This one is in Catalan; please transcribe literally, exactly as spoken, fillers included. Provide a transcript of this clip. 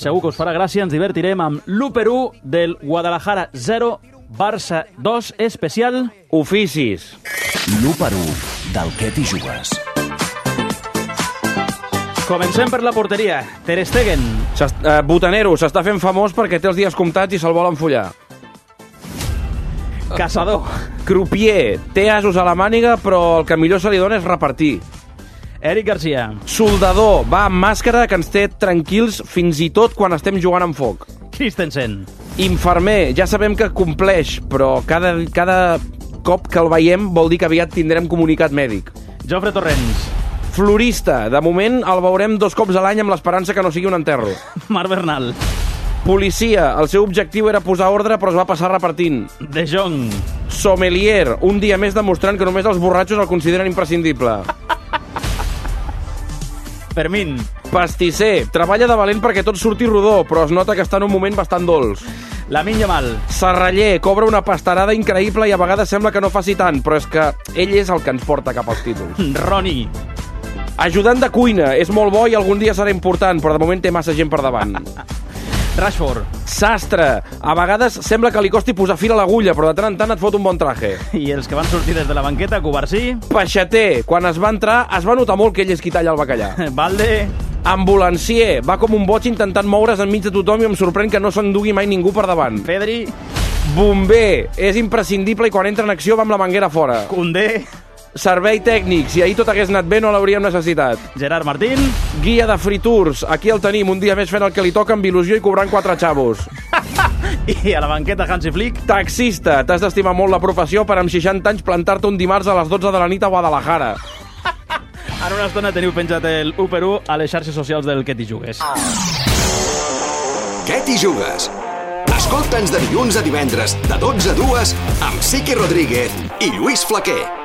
segur que us farà gràcia. Ens divertirem amb l'u per u del Guadalajara zero, Barça dos, especial Oficis. L'u per u del Què t'hi jugues. Comencem per la porteria. Ter Stegen. Uh, Botanero, s'està fent famós perquè té els dies comptats i se'l vol enfollar. Caçador. Crupier, té asos a la màniga, però el que millor se li dona és repartir. Eric Garcia. Soldador, va amb màscara que ens té tranquils fins i tot quan estem jugant amb foc. Christensen. Infermer, ja sabem que compleix, però cada, cada cop que el veiem vol dir que aviat tindrem comunicat mèdic. Jofre Torrents. Florista, de moment el veurem dos cops a l'any amb l'esperança que no sigui un enterro. Marc Bernal. Policia, el seu objectiu era posar ordre però es va passar repartint. De Jong. Sommelier, un dia més demostrant que només els borratxos el consideren imprescindible. Fermín. Pastisser, treballa de valent perquè tot surti rodó, però es nota que està en un moment bastant dolç. Lamine Yamal. Serraller, cobra una pastarada increïble i a vegades sembla que no faci tant, però és que ell és el que ens porta cap als títols. Roni. Ajudant de cuina, és molt bo i algun dia serà important, però de moment té massa gent per davant. Rashford. Sastre, a vegades sembla que li costi posar fil a l'agulla, però de tant en tant et fot un bon traje. I els que van sortir des de la banqueta, Covarsí. Peixater, quan es va entrar es va notar molt que ell és qui talla el bacallà. Valde. Ambulancier, va com un boig intentant moure's enmig de tothom i em sorprèn que no s'endugui mai ningú per davant. Pedri. Bomber, és imprescindible i quan entra en acció va amb la manguera fora. Koundé. Servei tècnic, si ahir tot hagués anat bé no l'hauríem necessitat. Gerard Martín. Guia de free tours, aquí el tenim, un dia més fent el que li toca amb il·lusió i cobrant quatre xavos. I a la banqueta Hansi Flick. Taxista, t'has d'estimar molt la professió per amb seixanta anys plantar-te un dimarts a les dotze de la nit a Guadalajara. En una estona teniu penjat el u per u a les xarxes socials del Què t'hi jugues. Què t'hi jugues? Escolta'ns de dilluns a divendres, de dotze a dues, amb Sique Rodríguez i Lluís Flaquer.